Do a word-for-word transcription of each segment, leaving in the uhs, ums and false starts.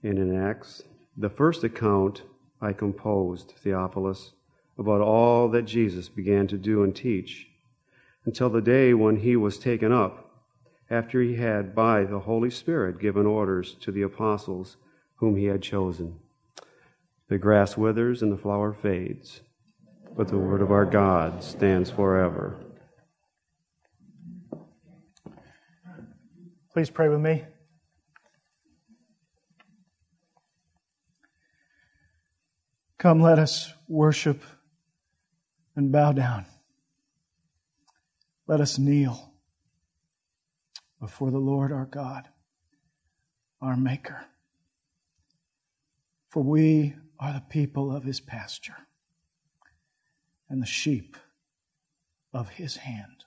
and in Acts. The first account I composed, Theophilus, about all that Jesus began to do and teach, until the day when he was taken up, after he had by the Holy Spirit given orders to the apostles whom he had chosen. The grass withers and the flower fades, but the word of our God stands forever. Please pray with me. Come, let us worship and bow down. Let us kneel before the Lord our God, our Maker. For we are the people of His pasture and the sheep of His hand.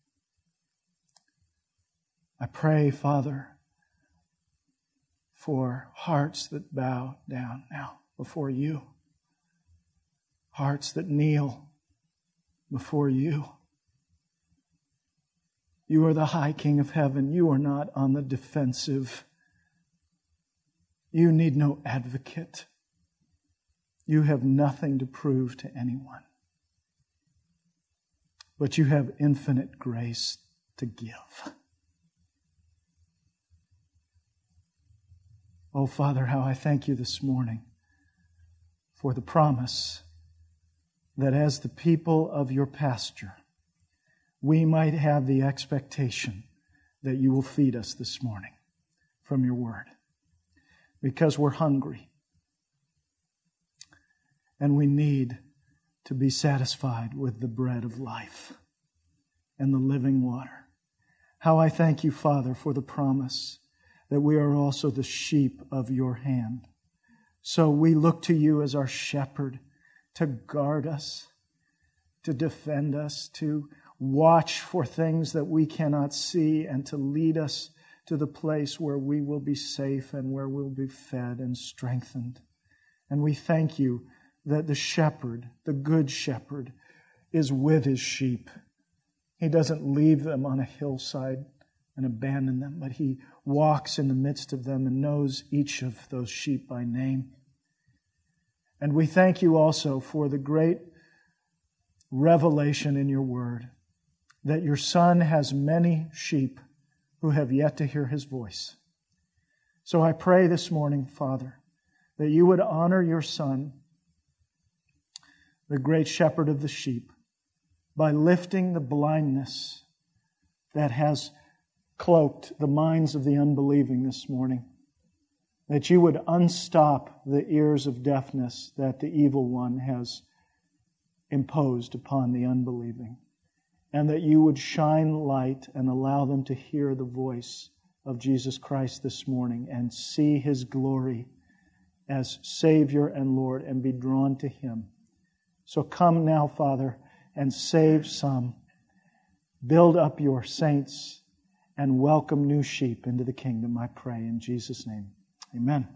I pray, Father, for hearts that bow down now before You, hearts that kneel before You. You are the high King of heaven. You are not on the defensive. You need no advocate. You have nothing to prove to anyone. But You have infinite grace to give. Oh, Father, how I thank You this morning for the promise that as the people of Your pasture, we might have the expectation that You will feed us this morning from Your word. Because we're hungry. And we need to be satisfied with the bread of life and the living water. How I thank You, Father, for the promise that we are also the sheep of Your hand. So we look to You as our shepherd to guard us, to defend us, to watch for things that we cannot see, and to lead us to the place where we will be safe and where we'll be fed and strengthened. And we thank You that the shepherd, the good shepherd, is with his sheep. He doesn't leave them on a hillside and abandon them, but He walks in the midst of them and knows each of those sheep by name. And we thank You also for the great revelation in Your word that Your Son has many sheep who have yet to hear His voice. So I pray this morning, Father, that You would honor Your Son, the great shepherd of the sheep, by lifting the blindness that has cloaked the minds of the unbelieving this morning. That You would unstop the ears of deafness that the evil one has imposed upon the unbelieving. And that You would shine light and allow them to hear the voice of Jesus Christ this morning and see His glory as Savior and Lord and be drawn to Him. So come now, Father, and save some. Build up Your saints and welcome new sheep into the kingdom, I pray in Jesus' name. Amen.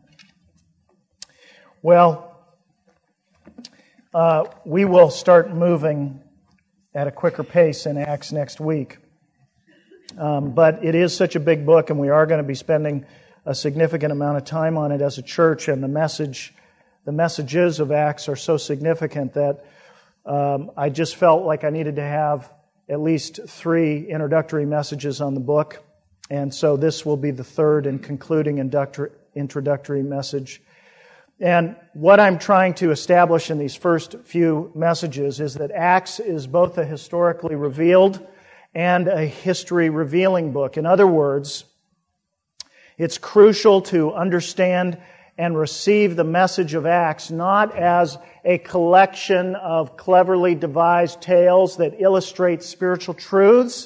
Well, uh, we will start moving at a quicker pace in Acts next week. Um, but it is such a big book, and we are going to be spending a significant amount of time on it as a church, and the message, the messages of Acts are so significant that um, I just felt like I needed to have at least three introductory messages on the book. And so this will be the third and concluding inductor, introductory message. And what I'm trying to establish in these first few messages is that Acts is both a historically revealed and a history revealing book. In other words, it's crucial to understand and receive the message of Acts not as a collection of cleverly devised tales that illustrate spiritual truths,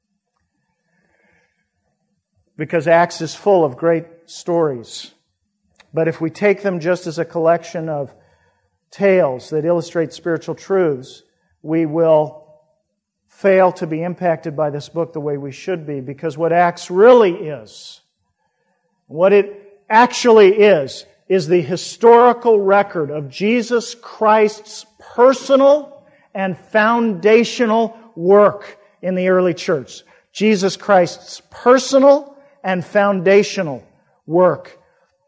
because Acts is full of great stories. But if we take them just as a collection of tales that illustrate spiritual truths, we will fail to be impacted by this book the way we should be, because what Acts really is, what it actually is, is the historical record of Jesus Christ's personal and foundational work in the early church. Jesus Christ's personal and foundational work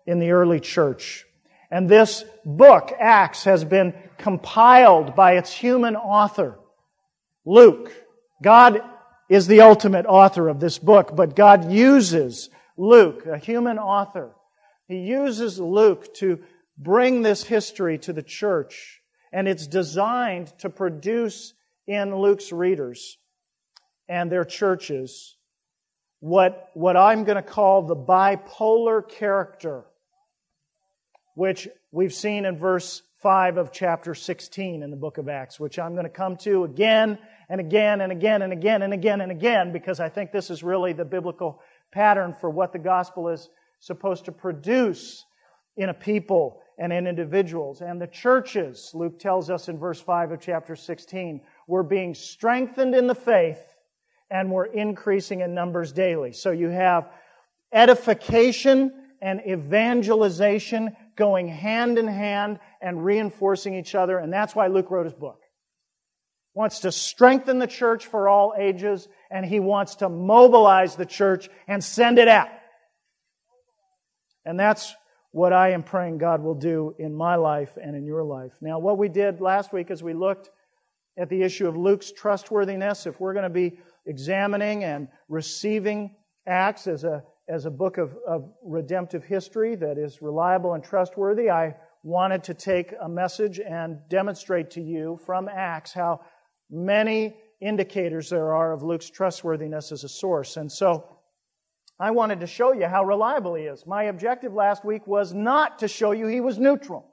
in the early church. And this book, Acts, has been compiled by its human author, Luke. God is the ultimate author of this book, but God uses Luke, a human author. He uses Luke to bring this history to the church, and it's designed to produce in Luke's readers and their churches what, what I'm going to call the bipolar character, which we've seen in verse five of chapter sixteen in the book of Acts, which I'm going to come to again and again and again and again and again and again, because I think this is really the biblical pattern for what the gospel is supposed to produce in a people and in individuals. And the churches, Luke tells us in verse five of chapter sixteen, were being strengthened in the faith and were increasing in numbers daily. So you have edification and evangelization going hand in hand and reinforcing each other, and that's why Luke wrote his book. He wants to strengthen the church for all ages, and he wants to mobilize the church and send it out. And that's what I am praying God will do in my life and in your life. Now, what we did last week is we looked at the issue of Luke's trustworthiness. If we're going to be examining and receiving Acts as a as a book of, of redemptive history that is reliable and trustworthy, I wanted to take a message and demonstrate to you from Acts how many indicators there are of Luke's trustworthiness as a source. And so I wanted to show you how reliable he is. My objective last week was not to show you he was neutral.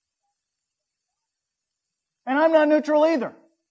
And I'm not neutral either.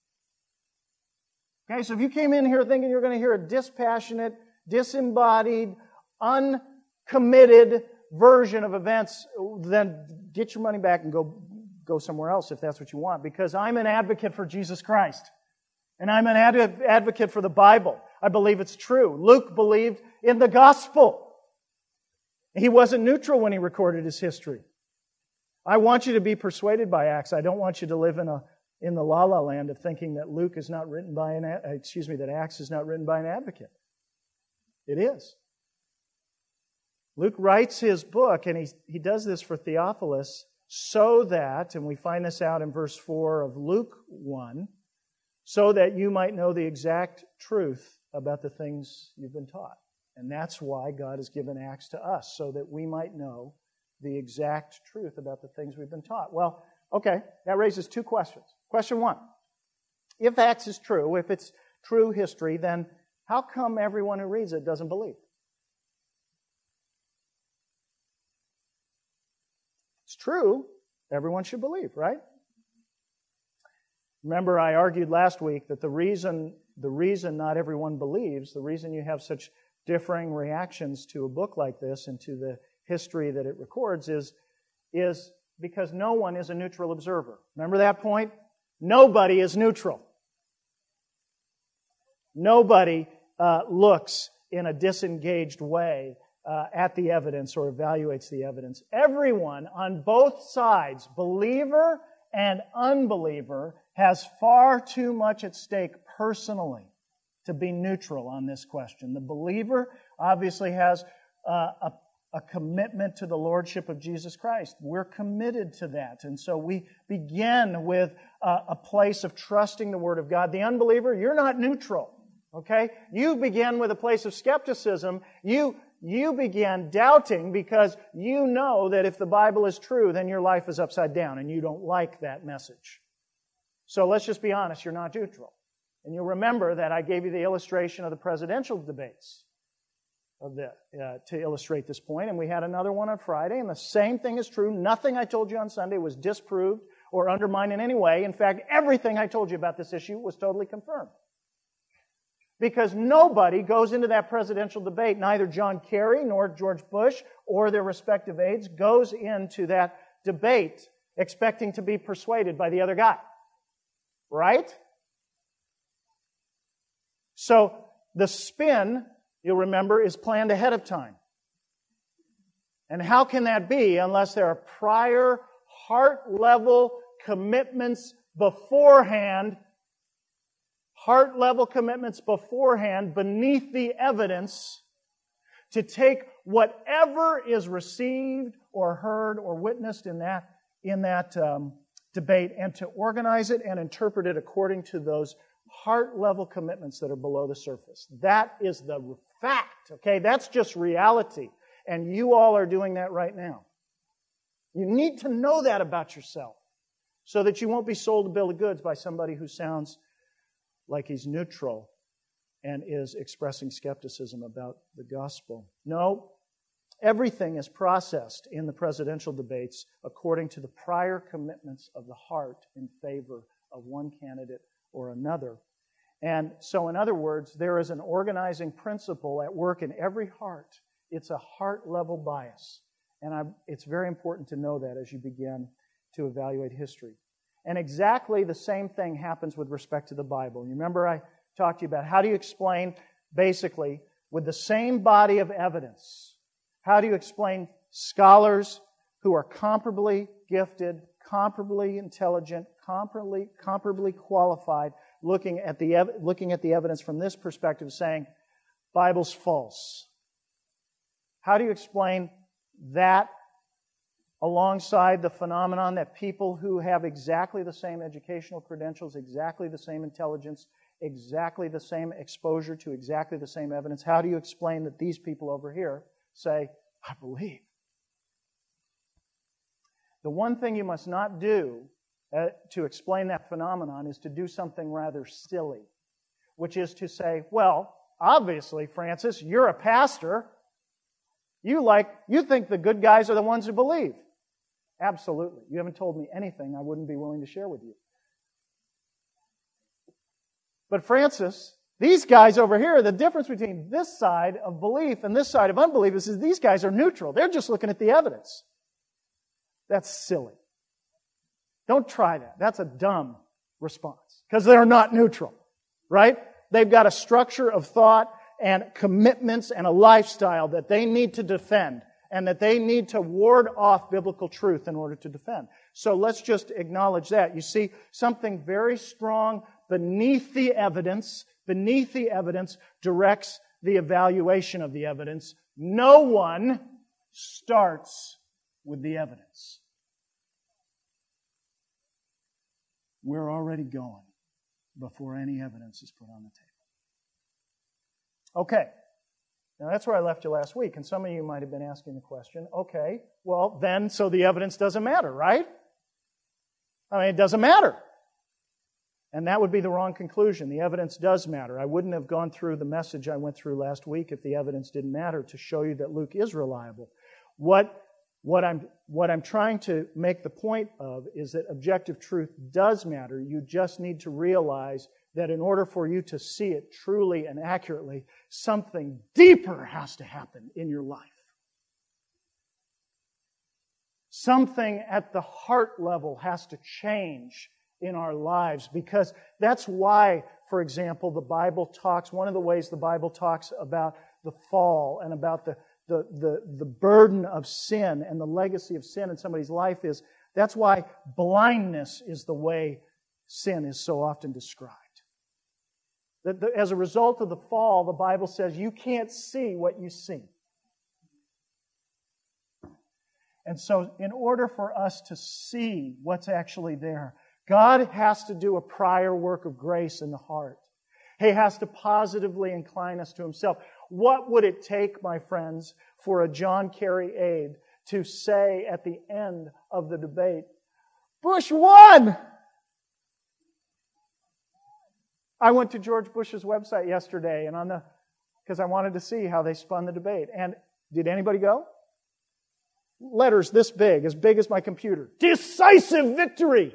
Okay, so if you came in here thinking you're going to hear a dispassionate, disembodied, uncommitted version of events, then get your money back and go, go somewhere else if that's what you want. Because I'm an advocate for Jesus Christ. And I'm an ad- advocate for the Bible. I believe it's true. Luke believed in the gospel. He wasn't neutral when he recorded his history. I want you to be persuaded by Acts. I don't want you to live in a in the la-la land of thinking that Luke is not written by an excuse me that Acts is not written by an advocate. It is. Luke writes his book, and he, he does this for Theophilus so that, and we find this out in verse four of Luke one, so that you might know the exact truth about the things you've been taught. And that's why God has given Acts to us, so that we might know the exact truth about the things we've been taught. Well, okay, that raises two questions. Question one, if Acts is true, if it's true history, then how come everyone who reads it doesn't believe? It's true. Everyone should believe, right? Remember, I argued last week that the reason the reason not everyone believes, the reason you have such differing reactions to a book like this and to the history that it records is, is because no one is a neutral observer. Remember that point? Nobody is neutral. Nobody uh, looks in a disengaged way uh, at the evidence or evaluates the evidence. Everyone on both sides, believer and unbeliever, has far too much at stake personally to be neutral on this question. The believer obviously has uh, a, a commitment to the Lordship of Jesus Christ. We're committed to that. And so we begin with uh, a place of trusting the Word of God. The unbeliever, you're not neutral. Okay? You begin with a place of skepticism. You, you begin doubting because you know that if the Bible is true, then your life is upside down and you don't like that message. So let's just be honest, you're not neutral. And you'll remember that I gave you the illustration of the presidential debates of the, uh, to illustrate this point, and we had another one on Friday, and the same thing is true. Nothing I told you on Sunday was disproved or undermined in any way. In fact, everything I told you about this issue was totally confirmed. Because nobody goes into that presidential debate, neither John Kerry nor George Bush or their respective aides goes into that debate expecting to be persuaded by the other guy. Right? So the spin, you'll remember, is planned ahead of time. And how can that be unless there are prior heart-level commitments beforehand, heart-level commitments beforehand beneath the evidence to take whatever is received or heard or witnessed in that, in that um, debate, and to organize it and interpret it according to those heart-level commitments that are below the surface. That is the fact, okay? That's just reality. And you all are doing that right now. You need to know that about yourself so that you won't be sold a bill of goods by somebody who sounds like he's neutral and is expressing skepticism about the gospel. No, everything is processed in the presidential debates according to the prior commitments of the heart in favor of one candidate or another. And so, in other words, there is an organizing principle at work in every heart. It's a heart-level bias. And I, it's very important to know that as you begin to evaluate history. And exactly the same thing happens with respect to the Bible. You remember I talked to you about how do you explain, basically, with the same body of evidence, how do you explain scholars who are comparably gifted, comparably intelligent, comparably, comparably qualified, looking at the ev- looking at the evidence from this perspective, saying, Bible's false. How do you explain that alongside the phenomenon that people who have exactly the same educational credentials, exactly the same intelligence, exactly the same exposure to exactly the same evidence, how do you explain that these people over here say, I believe? The one thing you must not do uh, to explain that phenomenon is to do something rather silly, which is to say, well, obviously, Francis, you're a pastor. You like, you think the good guys are the ones who believe. Absolutely. You haven't told me anything I wouldn't be willing to share with you. But Francis, these guys over here, the difference between this side of belief and this side of unbelief is that these guys are neutral. They're just looking at the evidence. That's silly. Don't try that. That's a dumb response. Because they're not neutral. Right? They've got a structure of thought and commitments and a lifestyle that they need to defend and that they need to ward off biblical truth in order to defend. So let's just acknowledge that. You see, something very strong beneath the evidence, beneath the evidence directs the evaluation of the evidence. No one starts with the evidence. We're already going before any evidence is put on the table. Okay, now that's where I left you last week, and some of you might have been asking the question, okay, well then, so the evidence doesn't matter, right? I mean, it doesn't matter. And that would be the wrong conclusion. The evidence does matter. I wouldn't have gone through the message I went through last week if the evidence didn't matter to show you that Luke is reliable. What, what, I'm, what I'm trying to make the point of is that objective truth does matter. You just need to realize that in order for you to see it truly and accurately, something deeper has to happen in your life. Something at the heart level has to change in our lives, because that's why, for example, the Bible talks, one of the ways the Bible talks about the fall and about the, the, the, the burden of sin and the legacy of sin in somebody's life is, that's why blindness is the way sin is so often described. That the, as a result of the fall, the Bible says you can't see what you see. And so in order for us to see what's actually there, God has to do a prior work of grace in the heart. He has to positively incline us to Himself. What would it take, my friends, for a John Kerry aide to say at the end of the debate, Bush won! I went to George Bush's website yesterday, and on the because I wanted to see how they spun the debate. And did anybody go? Letters this big, as big as my computer. Decisive victory!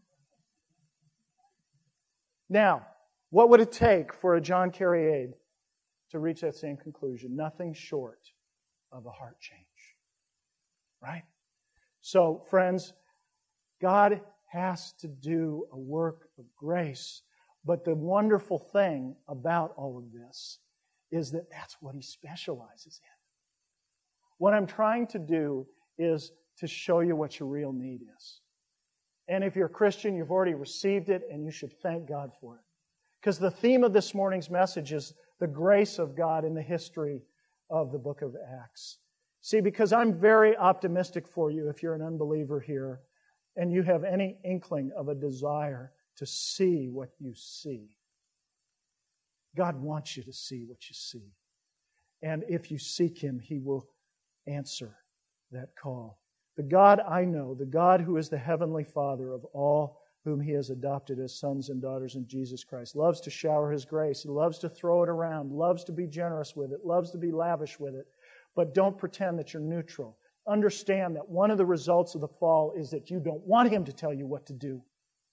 Now, what would it take for a John Kerry aide to reach that same conclusion? Nothing short of a heart change. Right? So, friends, God has to do a work of grace. But the wonderful thing about all of this is that that's what He specializes in. What I'm trying to do is to show you what your real need is. And if you're a Christian, you've already received it, and you should thank God for it. Because the theme of this morning's message is the grace of God in the history of the book of Acts. See, because I'm very optimistic for you if you're an unbeliever here and you have any inkling of a desire to see what you see. God wants you to see what you see. And if you seek Him, He will answer that call. The God I know, the God who is the Heavenly Father of all whom He has adopted as sons and daughters in Jesus Christ, loves to shower His grace. He loves to throw it around, loves to be generous with it, loves to be lavish with it. But don't pretend that you're neutral. Understand that one of the results of the fall is that you don't want Him to tell you what to do.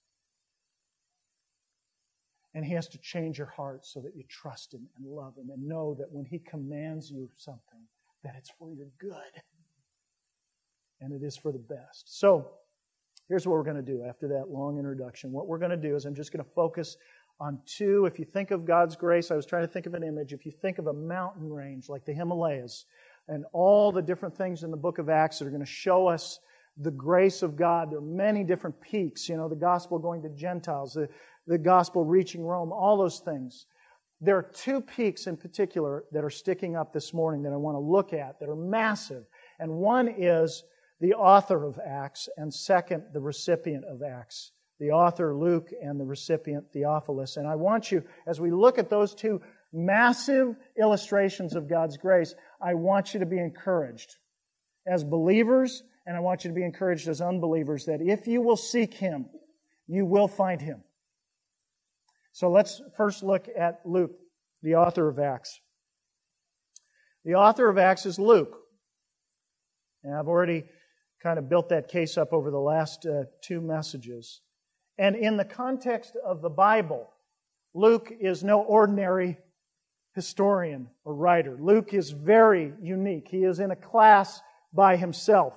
And He has to change your heart so that you trust Him and love Him and know that when He commands you something, that it's for your good. And it is for the best. So, here's what we're going to do after that long introduction. What we're going to do is I'm just going to focus on two. If you think of God's grace, I was trying to think of an image. If you think of a mountain range like the Himalayas and all the different things in the book of Acts that are going to show us the grace of God. There are many different peaks, you know, the gospel going to Gentiles, the, the gospel reaching Rome, all those things. There are two peaks in particular that are sticking up this morning that I want to look at that are massive. And one is the author of Acts, and second, the recipient of Acts. The author, Luke, and the recipient, Theophilus. And I want you, as we look at those two massive illustrations of God's grace, I want you to be encouraged as believers, and I want you to be encouraged as unbelievers that if you will seek Him, you will find Him. So let's first look at Luke, the author of Acts. The author of Acts is Luke. And I've already kind of built that case up over the last uh, two messages. And in the context of the Bible, Luke is no ordinary historian or writer. Luke is very unique. He is in a class by himself.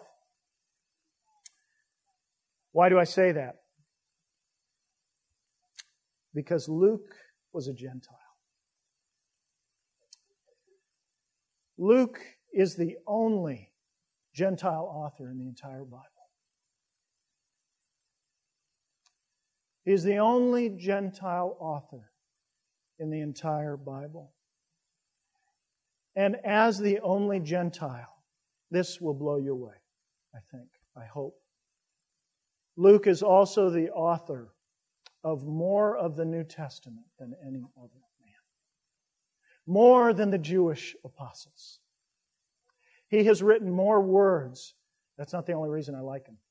Why do I say that? Because Luke was a Gentile. Luke is the only Gentile author in the entire Bible. He is the only Gentile author in the entire Bible. And as the only Gentile, this will blow you away, I think, I hope. Luke is also the author of more of the New Testament than any other man. More than the Jewish apostles. He has written more words. That's not the only reason I like him.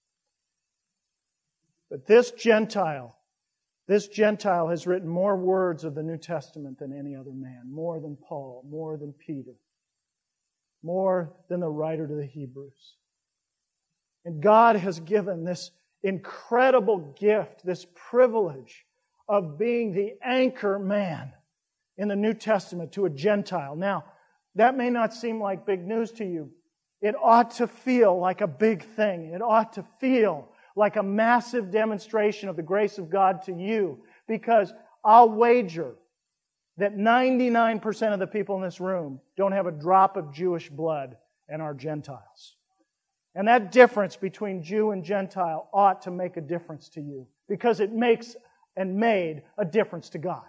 But this Gentile, this Gentile has written more words of the New Testament than any other man. More than Paul, more than Peter, more than the writer to the Hebrews. And God has given this incredible gift, this privilege of being the anchor man in the New Testament to a Gentile. Now, that may not seem like big news to you. It ought to feel like a big thing. It ought to feel like a massive demonstration of the grace of God to you, because I'll wager that ninety-nine percent of the people in this room don't have a drop of Jewish blood and are Gentiles. And that difference between Jew and Gentile ought to make a difference to you, because it makes and made a difference to God.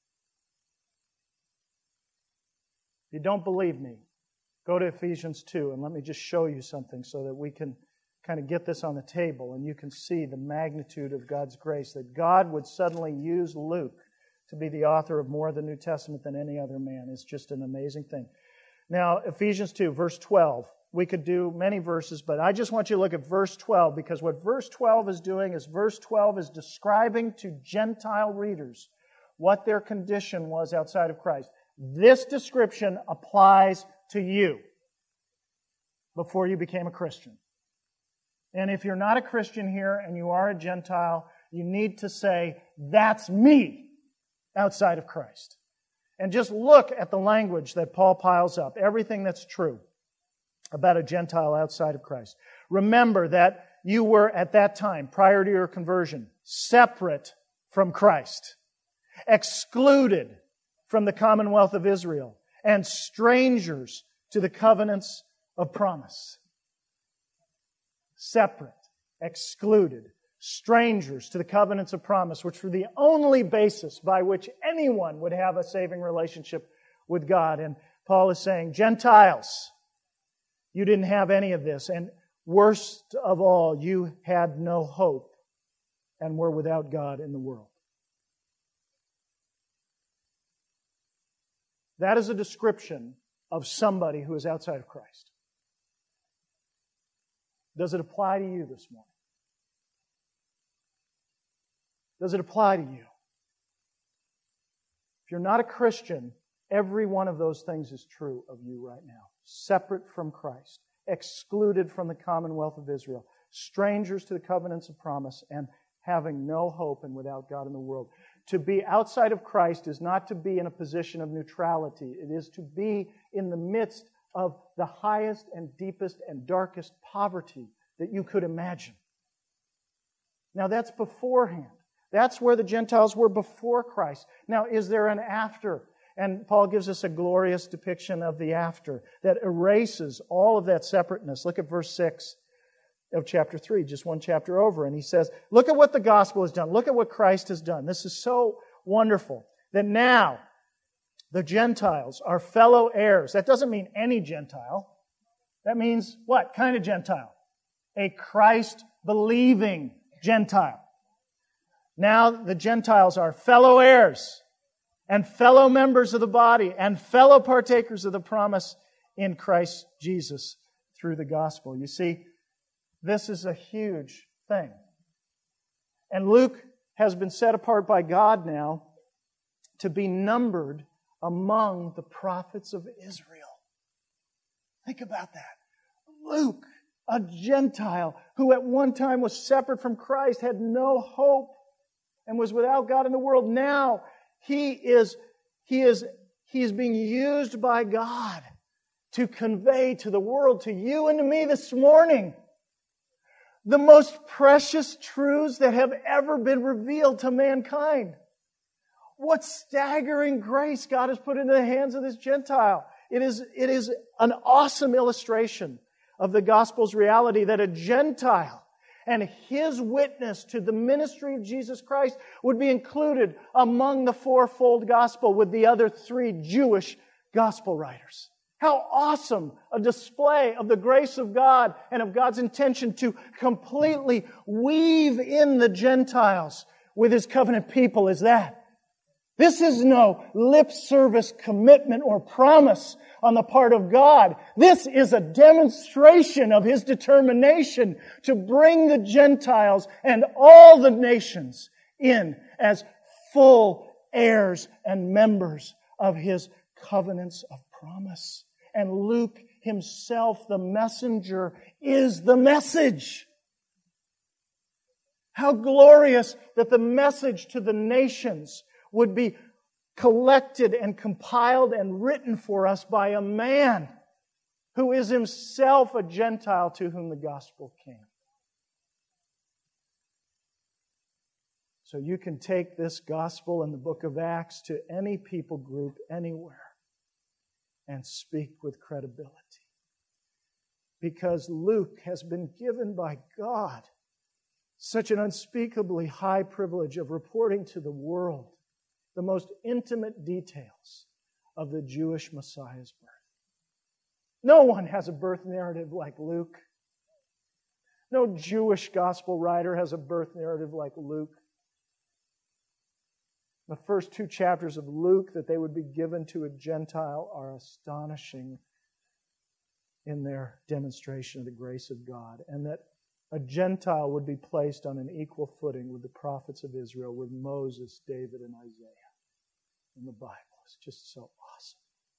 If you don't believe me, go to Ephesians two and let me just show you something so that we can kind of get this on the table and you can see the magnitude of God's grace, that God would suddenly use Luke to be the author of more of the New Testament than any other man. It's just an amazing thing. Now, Ephesians two, verse twelve. We could do many verses, but I just want you to look at verse twelve, because what verse twelve is doing is verse twelve is describing to Gentile readers what their condition was outside of Christ. This description applies to you before you became a Christian. And if you're not a Christian here and you are a Gentile, you need to say, that's me outside of Christ. And just look at the language that Paul piles up, everything that's true about a Gentile outside of Christ. Remember that you were at that time, prior to your conversion, separate from Christ, excluded from the commonwealth of Israel, and strangers to the covenants of promise. Separate, excluded, strangers to the covenants of promise, which were the only basis by which anyone would have a saving relationship with God. And Paul is saying, Gentiles, You didn't have any of this. And worst of all, you had no hope and were without God in the world. That is a description of somebody who is outside of Christ. Does it apply to you this morning? Does it apply to you? If you're not a Christian, every one of those things is true of you right now. Separate from Christ, excluded from the commonwealth of Israel, strangers to the covenants of promise, and having no hope and without God in the world. To be outside of Christ is not to be in a position of neutrality. It is to be in the midst of the highest and deepest and darkest poverty that you could imagine. Now that's beforehand. That's where the Gentiles were before Christ. Now, is there an after? And Paul gives us a glorious depiction of the after that erases all of that separateness. Look at verse six of chapter three, just one chapter over. And he says, look at what the gospel has done. Look at what Christ has done. This is so wonderful that now the Gentiles are fellow heirs. That doesn't mean any Gentile. That means what kind of Gentile? A Christ-believing Gentile. Now the Gentiles are fellow heirs and fellow members of the body and fellow partakers of the promise in Christ Jesus through the gospel. You see, this is a huge thing. And Luke has been set apart by God now to be numbered among the prophets of Israel. Think about that. Luke, a Gentile who at one time was separate from Christ, had no hope and was without God in the world. Now he is, he is, he is being used by God to convey to the world, to you and to me this morning, the most precious truths that have ever been revealed to mankind. What staggering grace God has put into the hands of this Gentile. It is, it is an awesome illustration of the gospel's reality that a Gentile and his witness to the ministry of Jesus Christ would be included among the fourfold gospel with the other three Jewish gospel writers. How awesome a display of the grace of God and of God's intention to completely weave in the Gentiles with His covenant people is that. This is no lip service commitment or promise on the part of God. This is a demonstration of His determination to bring the Gentiles and all the nations in as full heirs and members of His covenants of promise. And Luke himself, the messenger, is the message. How glorious that the message to the nations would be collected and compiled and written for us by a man who is himself a Gentile to whom the gospel came. So you can take this gospel in the book of Acts to any people group anywhere and speak with credibility. Because Luke has been given by God such an unspeakably high privilege of reporting to the world the most intimate details of the Jewish Messiah's birth. No one has a birth narrative like Luke. No Jewish gospel writer has a birth narrative like Luke. The first two chapters of Luke that they would be given to a Gentile are astonishing in their demonstration of the grace of God, and that a Gentile would be placed on an equal footing with the prophets of Israel, with Moses, David, and Isaiah in the Bible. It's just so awesome.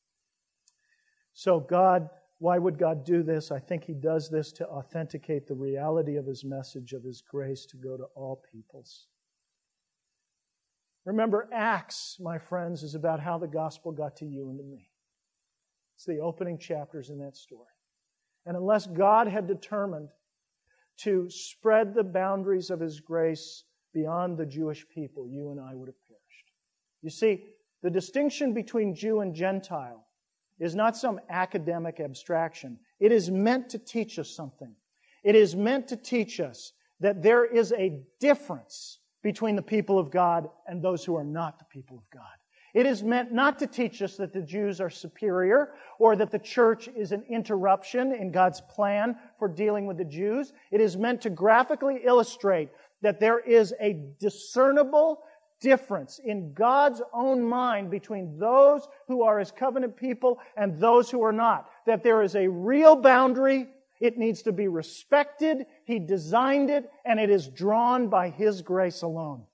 So God, why would God do this? I think He does this to authenticate the reality of His message, of His grace to go to all peoples. Remember, Acts, my friends, is about how the gospel got to you and to me. It's the opening chapters in that story. And unless God had determined to spread the boundaries of His grace beyond the Jewish people, you and I would have perished. You see, the distinction between Jew and Gentile is not some academic abstraction. It is meant to teach us something. It is meant to teach us that there is a difference between the people of God and those who are not the people of God. It is meant not to teach us that the Jews are superior or that the church is an interruption in God's plan for dealing with the Jews. It is meant to graphically illustrate that there is a discernible difference in God's own mind between those who are His covenant people and those who are not. That there is a real boundary. It needs to be respected. He designed it, and it is drawn by His grace alone.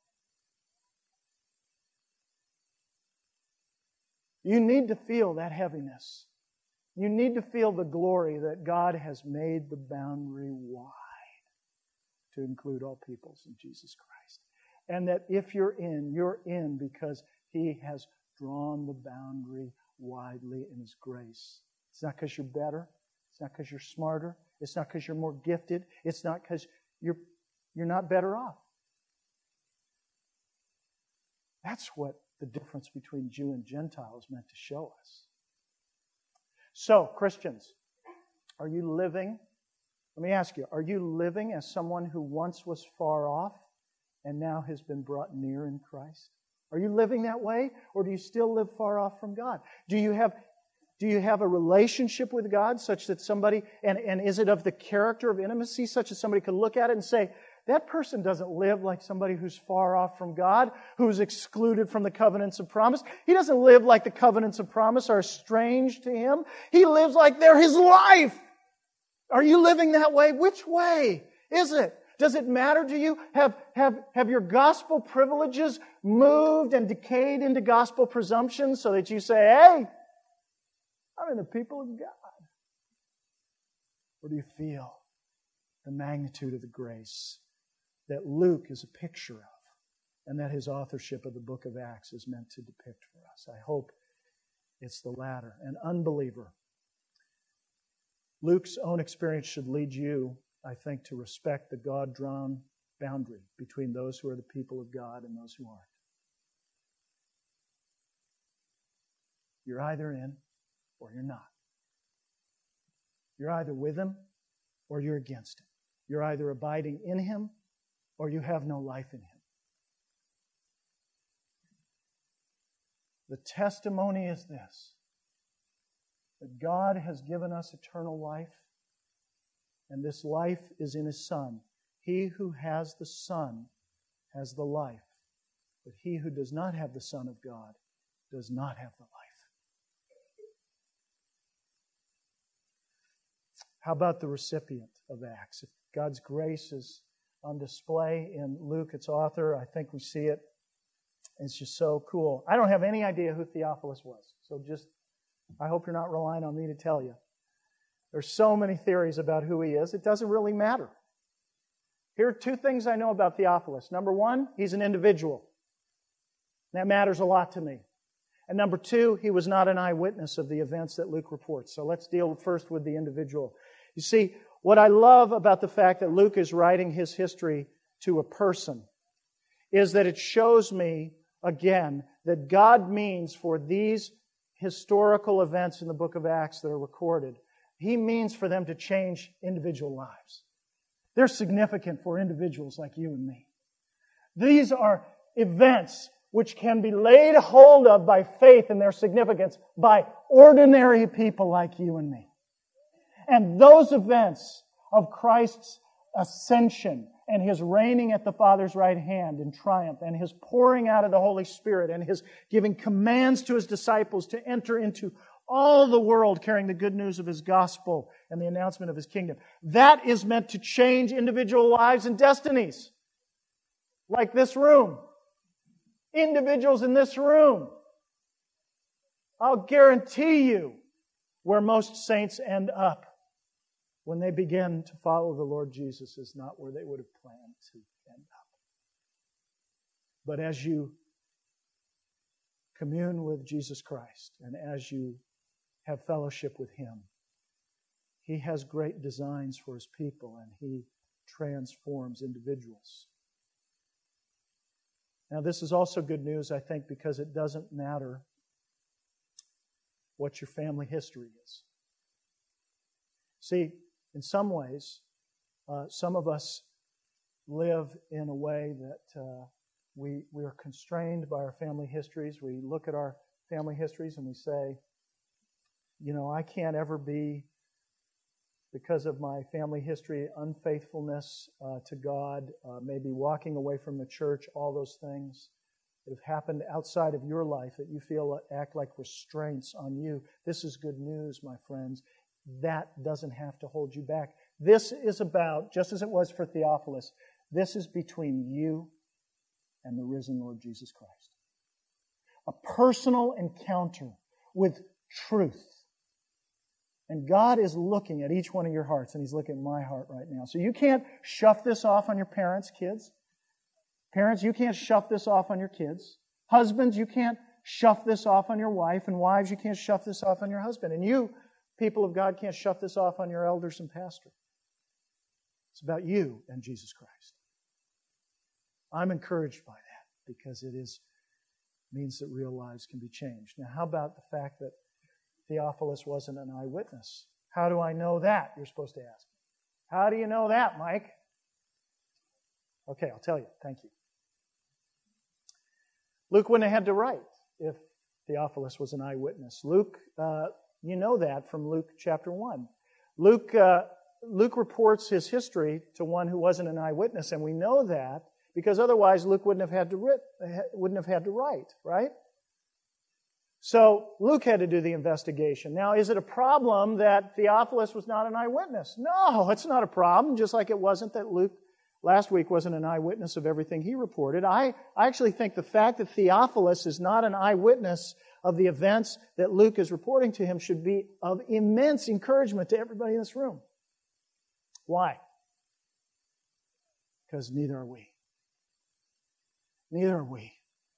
You need to feel that heaviness. You need to feel the glory that God has made the boundary wide to include all peoples in Jesus Christ. And that if you're in, you're in because He has drawn the boundary widely in His grace. It's not because you're better. It's not because you're smarter. It's not because you're more gifted. It's not because you're, you're not better off. That's what the difference between Jew and Gentile is meant to show us. So, Christians, are you living, let me ask you, are you living as someone who once was far off and now has been brought near in Christ? Are you living that way, or do you still live far off from God? Do you have, do you have a relationship with God such that somebody, and, and is it of the character of intimacy such that somebody could look at it and say, that person doesn't live like somebody who's far off from God, who's excluded from the covenants of promise. He doesn't live like the covenants of promise are strange to him. He lives like they're his life. Are you living that way? Which way is it? Does it matter to you? Have, have, have your gospel privileges moved and decayed into gospel presumptions so that you say, hey, I'm in the people of God? Or do you feel the magnitude of the grace that Luke is a picture of, and that his authorship of the book of Acts is meant to depict for us? I hope it's the latter. An unbeliever. Luke's own experience should lead you, I think, to respect the God-drawn boundary between those who are the people of God and those who aren't. You're either in or you're not. You're either with Him or you're against Him. You're either abiding in Him or you have no life in Him. The testimony is this, that God has given us eternal life, and this life is in His Son. He who has the Son has the life, but he who does not have the Son of God does not have the life. How about the recipient of Acts? If God's grace is on display in Luke, its author, I think we see it. It's just so cool. I don't have any idea who Theophilus was, so just, I hope you're not relying on me to tell you. There's so many theories about who he is, it doesn't really matter. Here are two things I know about Theophilus. Number one, he's an individual. That matters a lot to me. And number two, he was not an eyewitness of the events that Luke reports. So let's deal first with the individual. You see, what I love about the fact that Luke is writing his history to a person is that it shows me, again, that God means for these historical events in the book of Acts that are recorded, He means for them to change individual lives. They're significant for individuals like you and me. These are events which can be laid hold of by faith in their significance by ordinary people like you and me. And those events of Christ's ascension and His reigning at the Father's right hand in triumph and His pouring out of the Holy Spirit and His giving commands to His disciples to enter into all the world carrying the good news of His gospel and the announcement of His kingdom. That is meant to change individual lives and destinies. Like this room. Individuals in this room. I'll guarantee you where most saints end up when they begin to follow the Lord Jesus is not where they would have planned to end up. But as you commune with Jesus Christ and as you have fellowship with Him, He has great designs for His people and He transforms individuals. Now, this is also good news, I think, because it doesn't matter what your family history is. See, in some ways, uh, some of us live in a way that uh, we, we are constrained by our family histories. We look at our family histories and we say, you know, I can't ever be, because of my family history, unfaithfulness uh, to God, uh, maybe walking away from the church, all those things that have happened outside of your life that you feel act like restraints on you. This is good news, my friends. That doesn't have to hold you back. This is about, just as it was for Theophilus, this is between you and the risen Lord Jesus Christ. A personal encounter with truth. And God is looking at each one of your hearts, and He's looking at my heart right now. So you can't shove this off on your parents, kids. Parents, you can't shove this off on your kids. Husbands, you can't shove this off on your wife. And wives, you can't shove this off on your husband. And you, people of God, can't shove this off on your elders and pastor. It's about you and Jesus Christ. I'm encouraged by that because it is means that real lives can be changed. Now, how about the fact that Theophilus wasn't an eyewitness? How do I know that? You're supposed to ask. How do you know that, Mike? Okay, I'll tell you. Thank you. Luke wouldn't have had to write if Theophilus was an eyewitness. Luke, uh, you know that from Luke chapter one. Luke, uh, Luke reports his history to one who wasn't an eyewitness, and we know that because otherwise Luke wouldn't have had to writ, wouldn't have had to write, right? So Luke had to do the investigation. Now, is it a problem that Theophilus was not an eyewitness? No, it's not a problem, just like it wasn't that Luke last week wasn't an eyewitness of everything he reported. I, I actually think the fact that Theophilus is not an eyewitness of the events that Luke is reporting to him should be of immense encouragement to everybody in this room. Why? Because neither are we. Neither are we.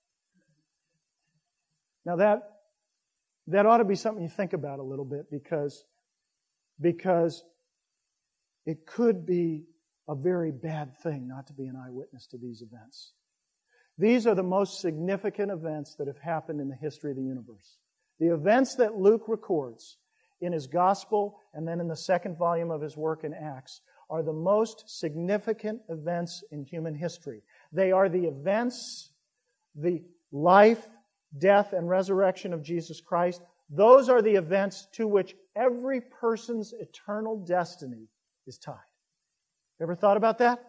Now that that ought to be something you think about a little bit because, because it could be a very bad thing not to be an eyewitness to these events. These are the most significant events that have happened in the history of the universe. The events that Luke records in his gospel and then in the second volume of his work in Acts are the most significant events in human history. They are the events, the life, death, and resurrection of Jesus Christ. Those are the events to which every person's eternal destiny is tied. Ever thought about that?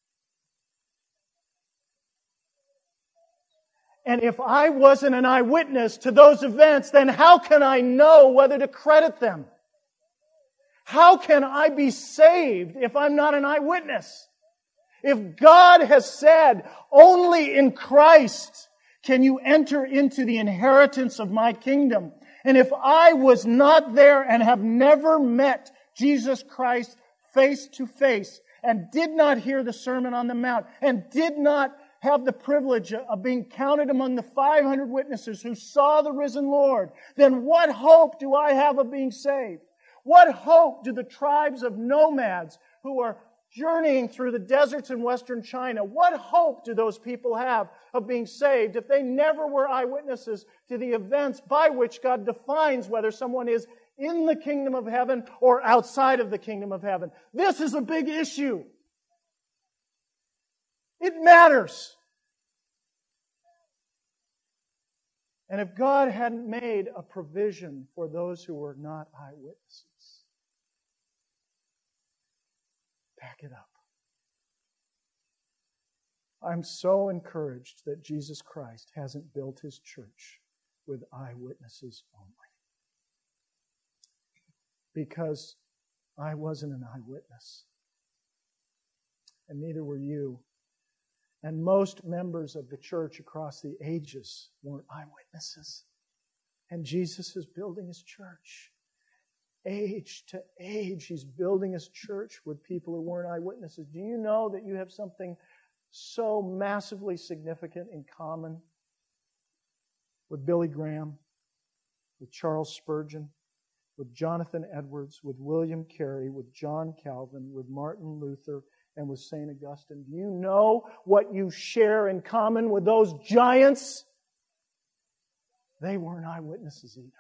And if I wasn't an eyewitness to those events, then how can I know whether to credit them? How can I be saved if I'm not an eyewitness? If God has said, only in Christ can you enter into the inheritance of my kingdom? And if I was not there and have never met Jesus Christ face to face and did not hear the Sermon on the Mount and did not have the privilege of being counted among the five hundred witnesses who saw the risen Lord, then what hope do I have of being saved? What hope do the tribes of nomads who are journeying through the deserts in western China, what hope do those people have of being saved if they never were eyewitnesses to the events by which God defines whether someone is in the kingdom of heaven or outside of the kingdom of heaven? This is a big issue. It matters. And if God hadn't made a provision for those who were not eyewitnesses, back it up. I'm so encouraged that Jesus Christ hasn't built His church with eyewitnesses only. Because I wasn't an eyewitness. And neither were you. And most members of the church across the ages weren't eyewitnesses. And Jesus is building His church. Age to age, He's building His church with people who weren't eyewitnesses. Do you know that you have something so massively significant in common with Billy Graham, with Charles Spurgeon, with Jonathan Edwards, with William Carey, with John Calvin, with Martin Luther, and with Saint Augustine? Do you know what you share in common with those giants? They weren't eyewitnesses either.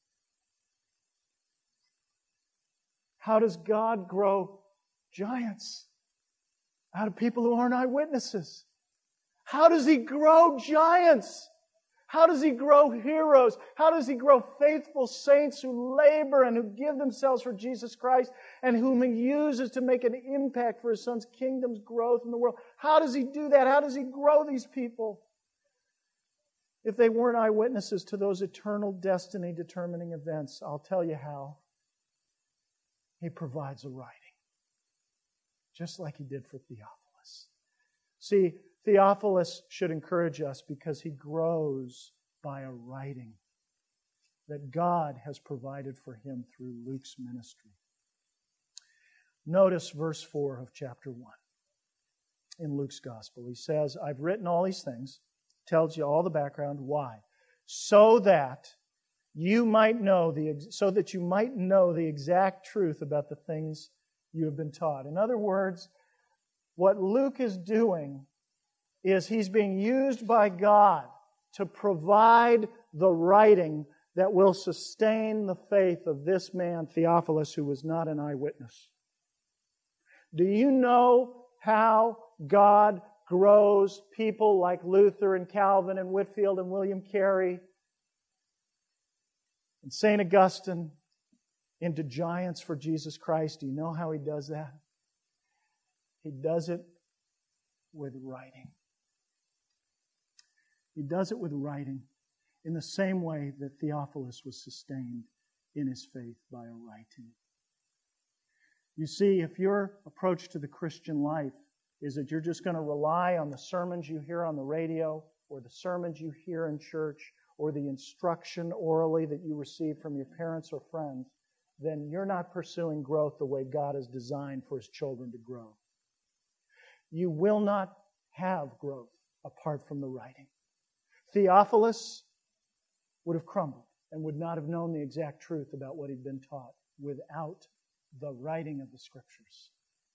How does God grow giants? Out of people who aren't eyewitnesses. How does He grow giants? How does He grow heroes? How does He grow faithful saints who labor and who give themselves for Jesus Christ and whom He uses to make an impact for His Son's kingdom's growth in the world? How does He do that? How does He grow these people? If they weren't eyewitnesses to those eternal destiny-determining events, I'll tell you how. He provides a writing, just like He did for Theophilus. See, Theophilus should encourage us because he grows by a writing that God has provided for him through Luke's ministry. Notice verse four of chapter one in Luke's gospel. He says, I've written all these things, tells you all the background. Why? So that you might know the so that you might know the exact truth about the things you have been taught. In other words, what Luke is doing is he's being used by God to provide the writing that will sustain the faith of this man, Theophilus, who was not an eyewitness. Do you know how God grows people like Luther and Calvin and Whitefield and William Carey and Saint Augustine into giants for Jesus Christ? Do you know how He does that? He does it with writing. He does it with writing in the same way that Theophilus was sustained in his faith by a writing. You see, if your approach to the Christian life is that you're just going to rely on the sermons you hear on the radio or the sermons you hear in church or the instruction orally that you receive from your parents or friends, then you're not pursuing growth the way God has designed for His children to grow. You will not have growth apart from the writing. Theophilus would have crumbled and would not have known the exact truth about what he'd been taught without the writing of the Scriptures.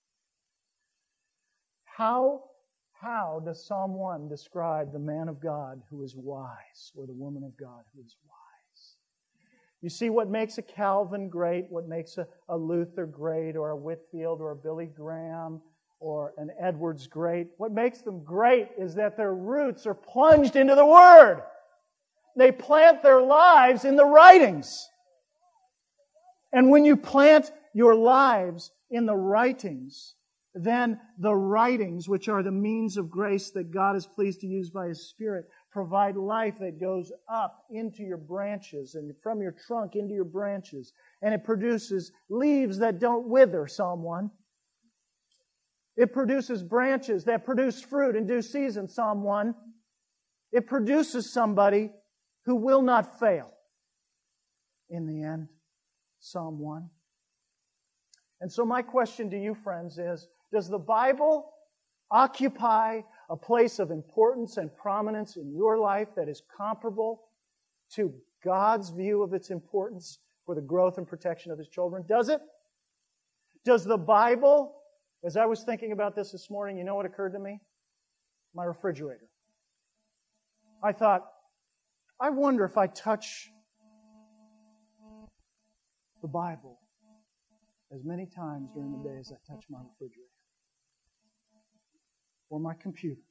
How, how does Psalm one describe the man of God who is wise, or the woman of God who is wise? You see, what makes a Calvin great, what makes a, a Luther great, or a Whitefield, or a Billy Graham, or an Edwards great, what makes them great is that their roots are plunged into the Word. They plant their lives in the writings. And when you plant your lives in the writings, then the writings, which are the means of grace that God is pleased to use by His Spirit, provide life that goes up into your branches and from your trunk into your branches. And it produces leaves that don't wither, Psalm one. It produces branches that produce fruit in due season, Psalm one. It produces somebody who will not fail in the end, Psalm one. And so my question to you, friends, is, does the Bible occupy a place of importance and prominence in your life that is comparable to God's view of its importance for the growth and protection of His children? Does it? Does the Bible... As I was thinking about this this morning, you know what occurred to me? My refrigerator. I thought, I wonder if I touch the Bible as many times during the day as I touch my refrigerator or my computer.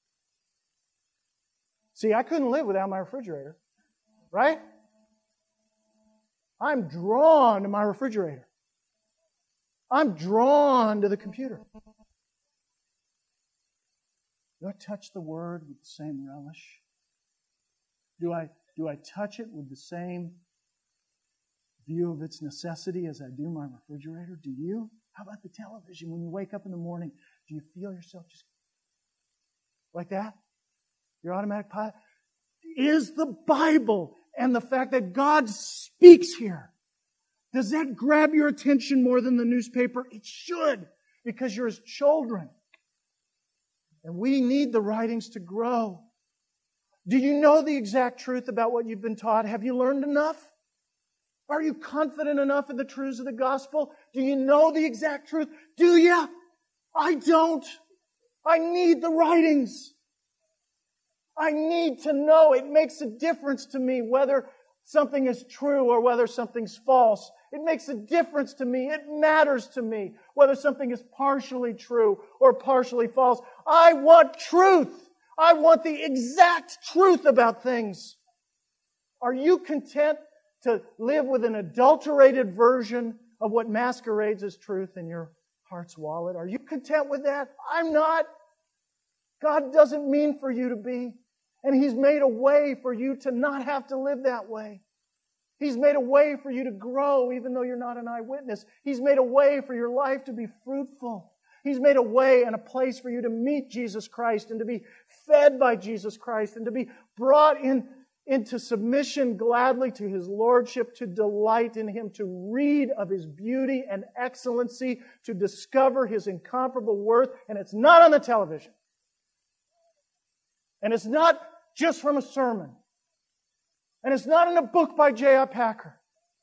See, I couldn't live without my refrigerator, right? I'm drawn to my refrigerator. I'm drawn to the computer. Do I touch the Word with the same relish? Do I, do I touch it with the same view of its necessity as I do my refrigerator? Do you? How about the television? When you wake up in the morning, do you feel yourself just like that? Your automatic pilot? Is the Bible and the fact that God speaks here, does that grab your attention more than the newspaper? It should, because you're His children. And we need the writings to grow. Do you know the exact truth about what you've been taught? Have you learned enough? Are you confident enough in the truths of the gospel? Do you know the exact truth? Do you? I don't. I need the writings. I need to know. It makes a difference to me whether something is true or whether something's false. It makes a difference to me. It matters to me whether something is partially true or partially false. I want truth. I want the exact truth about things. Are you content to live with an adulterated version of what masquerades as truth in your heart's wallet? Are you content with that? I'm not. God doesn't mean for you to be. And He's made a way for you to not have to live that way. He's made a way for you to grow even though you're not an eyewitness. He's made a way for your life to be fruitful. He's made a way and a place for you to meet Jesus Christ and to be fed by Jesus Christ and to be brought in, into submission gladly to His Lordship, to delight in Him, to read of His beauty and excellency, to discover His incomparable worth. And it's not on the television. And it's not just from a sermon. And it's not in a book by J I Packer.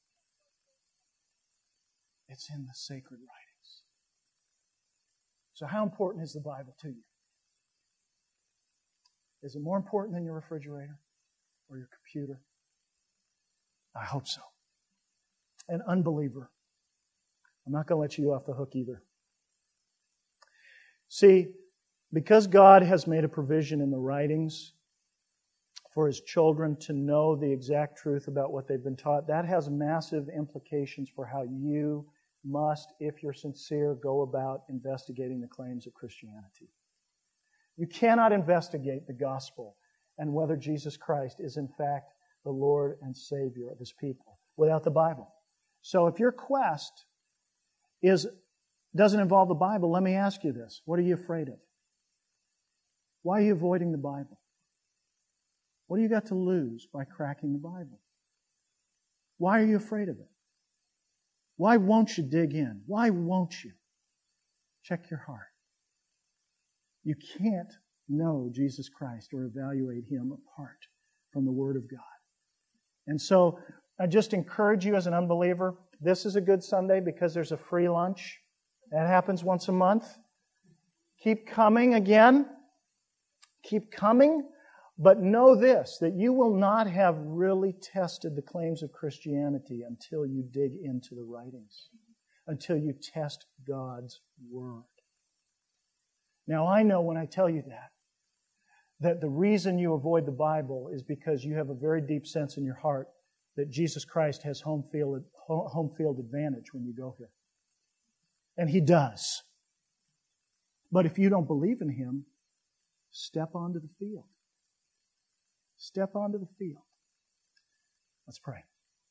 It's in the sacred writings. So how important is the Bible to you? Is it more important than your refrigerator or your computer? I hope so. An unbeliever, I'm not going to let you off the hook either. See, because God has made a provision in the writings for His children to know the exact truth about what they've been taught, that has massive implications for how you must, if you're sincere, go about investigating the claims of Christianity. You cannot investigate the gospel and whether Jesus Christ is in fact the Lord and Savior of His people without the Bible. So if your quest is doesn't involve the Bible, let me ask you this. What are you afraid of? Why are you avoiding the Bible? What do you got to lose by cracking the Bible? Why are you afraid of it? Why won't you dig in? Why won't you? Check your heart. You can't know Jesus Christ or evaluate Him apart from the Word of God. And so I just encourage you as an unbeliever, this is a good Sunday because there's a free lunch. That happens once a month. Keep coming again. Keep coming. But know this, that you will not have really tested the claims of Christianity until you dig into the writings, until you test God's Word. Now, I know when I tell you that, that the reason you avoid the Bible is because you have a very deep sense in your heart that Jesus Christ has home field, home field advantage when you go here. And He does. But if you don't believe in Him, step onto the field. Step onto the field. Let's pray.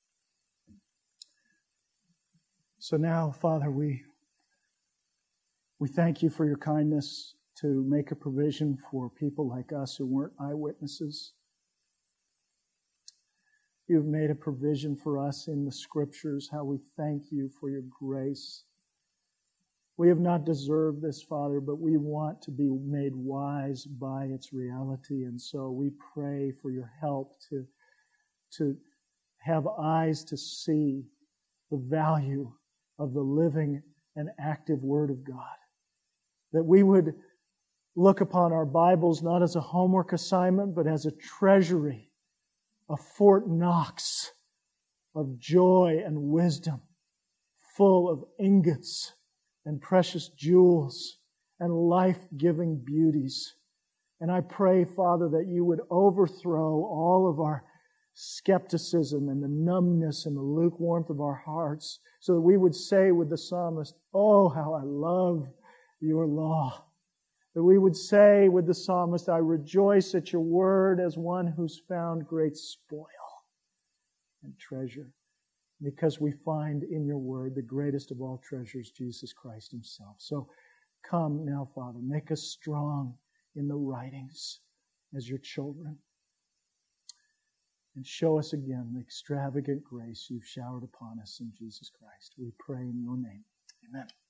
So now, Father, we, we thank You for Your kindness to make a provision for people like us who weren't eyewitnesses. You've made a provision for us in the Scriptures. How we thank You for Your grace. We have not deserved this, Father, but we want to be made wise by its reality. And so we pray for Your help to, to have eyes to see the value of the living and active Word of God. That we would look upon our Bibles not as a homework assignment, but as a treasury, a Fort Knox of joy and wisdom, full of ingots and precious jewels and life-giving beauties. And I pray, Father, that You would overthrow all of our skepticism and the numbness and the lukewarmth of our hearts so that we would say with the psalmist, "Oh, how I love Your law." That we would say with the psalmist, "I rejoice at Your word as one who's found great spoil and treasure." Because we find in Your word the greatest of all treasures, Jesus Christ Himself. So come now, Father, make us strong in the writings as Your children. And show us again the extravagant grace You've showered upon us in Jesus Christ. We pray in Your name. Amen.